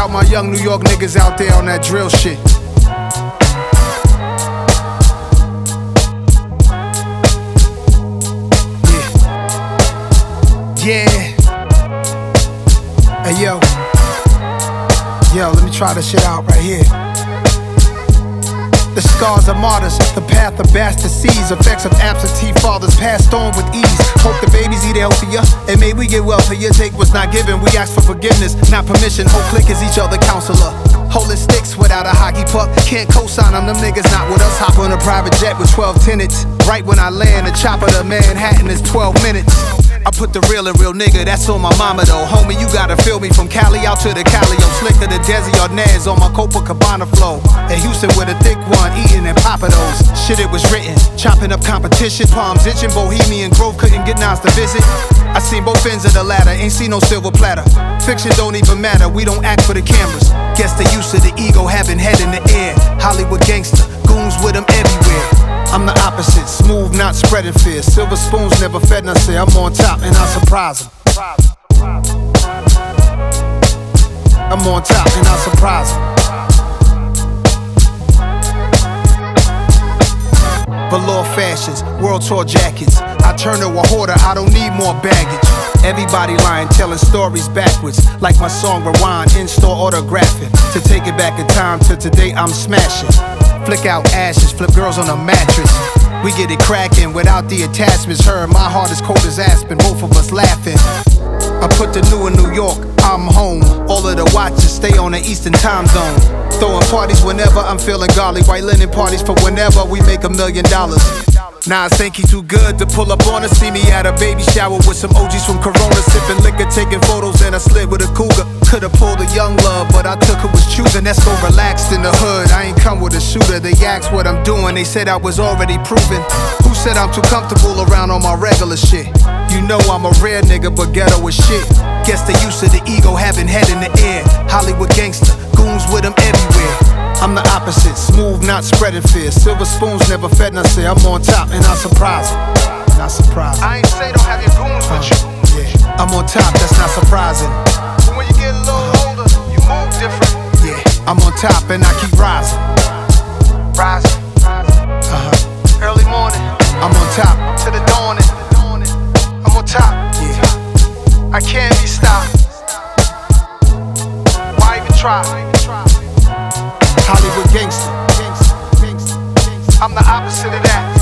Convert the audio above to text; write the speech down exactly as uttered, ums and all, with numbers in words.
out my young New York niggas out there on that drill shit. Yeah. Hey yo. Yo, let me try this shit out right here. The scars of martyrs, the path of bastard seeds, effects of absentee fathers passed on with ease. Hope the babies eat healthier, and may we get wealthier. Take what's not given, we ask for forgiveness, not permission. Whole clique is each other counselor. Holding sticks without a hockey puck, can't co-sign them, them niggas not with us. Hop on a private jet with twelve tenants. Right when I land, the chopper to Manhattan is twelve minutes. I put the real and real nigga, that's on my mama though. Homie, you gotta feel me from Cali out to the Cali. I'm slick to the Desi Arnaz on my Copacabana flow. In Houston with a thick one, eating and popping those. Shit, it was written, chopping up competition. Palms itching, Bohemian Grove couldn't get Nas to visit. I seen both ends of the ladder, ain't seen no silver platter. Fiction don't even matter, we don't act for the cameras. Guess the use of the ego, having head in the air. Hollywood gangster, goons with them everywhere. I'm the opposite, smooth, not spreading fear. Silver spoons never fed, and I say I'm on top and I surprise them. I'm on top and I surprise them. Velour fashions, world tour jackets. I turn to a hoarder, I don't need more baggage. Everybody lying, telling stories backwards. Like my song Rewind, in-store autographing. To take it back in time to today, I'm smashing. Flick out ashes, flip girls on a mattress. We get it cracking without the attachments. Her, my heart is cold as aspen, both of us laughing. I put the new in New York, I'm home. All of the watches stay on the Eastern time zone. Throwing parties whenever I'm feeling golly. White linen parties for whenever we make a million dollars. Nah, I think he too good to pull up on us. See me at a baby shower with some O Gs from Corona, sipping liquor, taking photos, and I slid with a cougar. Could've pulled a young love, but I took who was choosing. Let's go relaxed in the hood. I ain't come with a shooter. They asked what I'm doing. They said I was already proven. Who said I'm too comfortable around on my regular shit? You know I'm a rare nigga, but ghetto is shit. Guess the use of the ego, having head in the air. Hollywood gangster, goons with them everywhere. I'm the opposite, smooth, not spreading fear. Silver spoons never fed, and I say I'm on top and I surprise them. Not surprising. I ain't say don't have your goons with you. Uh, yeah, I'm on top, that's not surprising. But when you get a little older, you move different. Yeah, I'm on top and I keep rising. Rising. Uh-huh. Early morning. I'm on top. To the dawning. I'm on top. Yeah. I can't be stopped. Why even try? Hollywood gangster. I'm the opposite of that.